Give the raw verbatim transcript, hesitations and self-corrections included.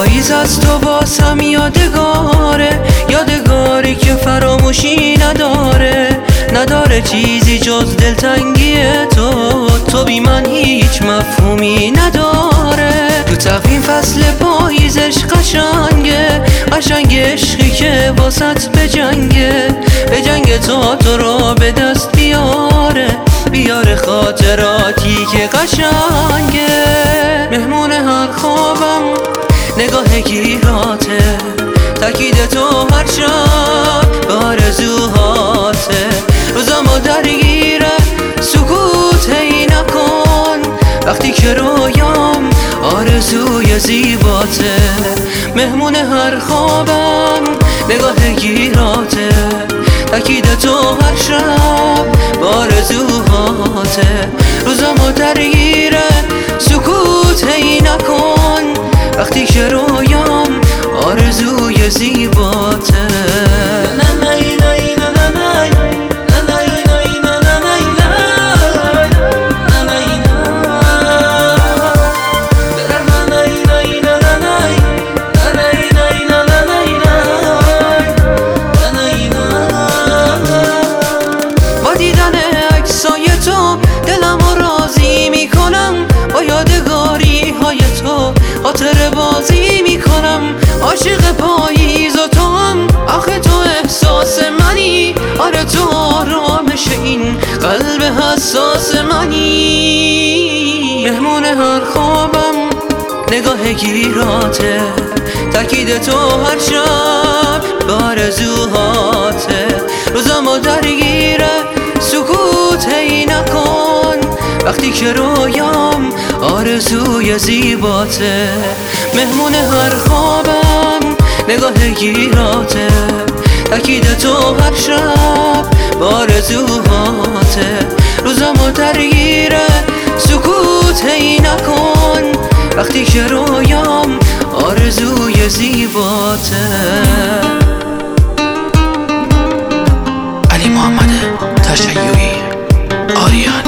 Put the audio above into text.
پاییز از تو واسم یادگاره، یادگاری که فراموشی نداره، نداره چیزی جز دلتنگی تو. تو بی من هیچ مفهومی نداره. تو تقویم فصل پاییزش قشنگه، قشنگ عشقی که واسط به جنگه، به جنگ تا تو را به دست بیاره، بیاره خاطراتی که قشنگه. مهمون هر خوابم نگاه گیراته، تاکید تو هر شب به آرزوهاته. روزامو درگیره سکوت ای نکن، وقتی که رویام آرزوی زیباته. مهمون هر خوابم نگاه گیراته، تاکید تو هر شب به آرزوهاته. روزامو درگیره سکوت ای نکن، وقتی که رویام آرزوی زیباته. با دیدن عکسای تو دلمو راضی میکنم، با یادگاری های تو خاطر بازی میکنم. عاشق پاییز و تو هم، آخه تو احساس منی، آره تو آرامش این قلب حساس منی. مهمون هر خوابم نگاه گیراته، تاکید تو هر شب به آرزوهاته. روزامو درگیره سکوت ای نکن، وقتی که رویام آرزوی زیباته. مهمون هر خوابم نگاه گیراته، تاکید تو هر شب به آرزوهاته. روزامو درگیره سکوت ای نکن، وقتی که رویام آرزوی زیباته. علی محمد تشیعی، آریان.